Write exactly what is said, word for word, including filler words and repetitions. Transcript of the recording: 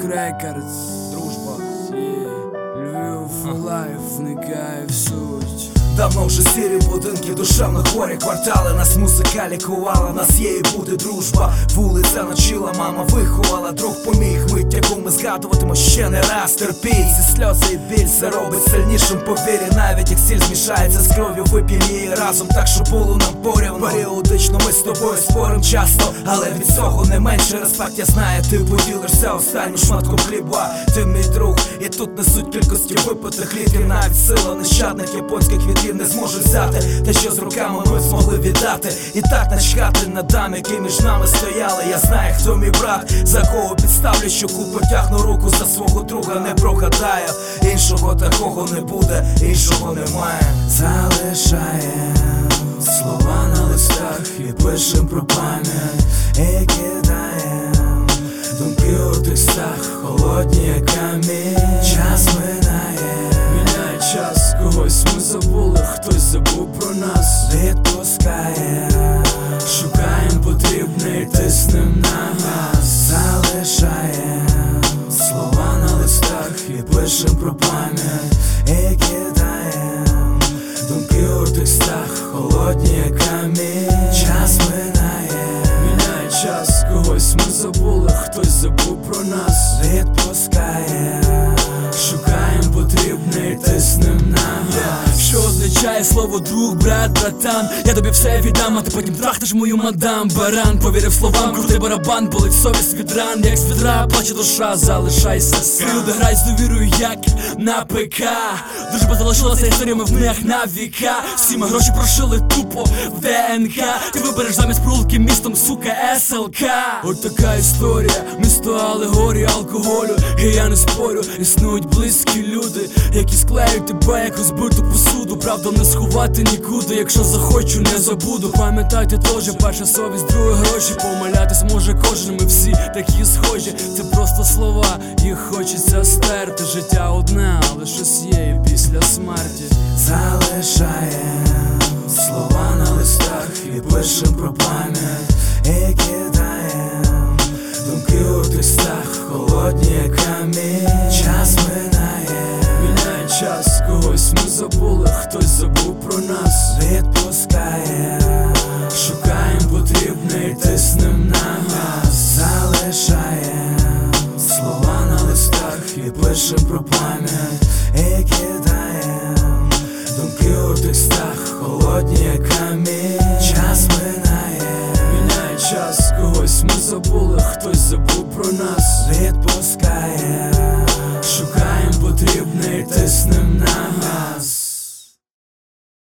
Records, дружба, Львів, лайф, вникає в суть. Давно вже сірі будинки, душевно хворі квартали. Нас музика лікувала, нас є і буде дружба. Вулиця ночила, мама виховала. Друг поміг, мить, яку ми згадуватимо ще не раз. Терпіть, ці сльози і біль заробить сильнішим повірі. Навіть як сіль змішається з кров'ю, вип'єм її разом, так що було нам порівно. Періодично ми з тобою спорим часто, але від цього не менше респект. Я знаю, ти поділишся останнім шматком хліба. Ти мій друг, і тут несуть кількості випитих літрів. Навіть сила нещадних японських вітрів не зможе взяти те, що з руками ми змогли віддати. І так начхати на дам, які між нами стояли. Я знаю, хто мій брат, за кого підставлю щоку, потягну руку за свого друга, не прогадаю. Іншого такого не буде, іншого немає. Залишаєм слова на листах і пишем про пам'ять, і кидаєм думки у текстах, холодні як камінь. Час минає, Міняє час, когось ми забули, хтось забув про нас. відпускає, Шукаєм потрібне і тиснем на газ. залишаєм слова на листах і пишем про пам'ять, і кидаєм думки у текстах, холодні як камінь. Час минає, Міняє час, когось ми забули, хтось забув про нас. відпускає, Шукаєм потрібне і тиснем на газ. Що означає слово друг, брат, братан? Я тобі все віддам, а ти потім трахнеш мою мадам. Баран, повірив словам, крутий барабан, болить совість від ран, як з відра плаче душа, залишайся сам. Люди грають з довірою, як на ПК. Дружба залишилася історіями в них на віка. Всі ми гроші прошили тупо в ДНК. Ти вибереш замість прулки містом, сука, СЛК. От така історія, місто алегорія алкоголю. І я не спорю, існують близькі люди, які склеють тебе, як розбиту посуду. Правду не сховати нікуди, якщо захочу, не забуду. Пам'ятайте теж, перша совість, друге гроші. Помилятись може кожен, ми всі такі схожі. Це просто слова, їх хочеться стерти. Життя одне, але щось є і після смерті. залишаєм слова на листах і пишем про пам'ять, і кидаєм думки у текстах, холодні як камінь. Час минає, Міняє час, когось ми забули, хтось забув про нас. відпускає, Шукаєм потрібне і тиснем на газ. залишаєм слова на листах і пишем про пам'ять,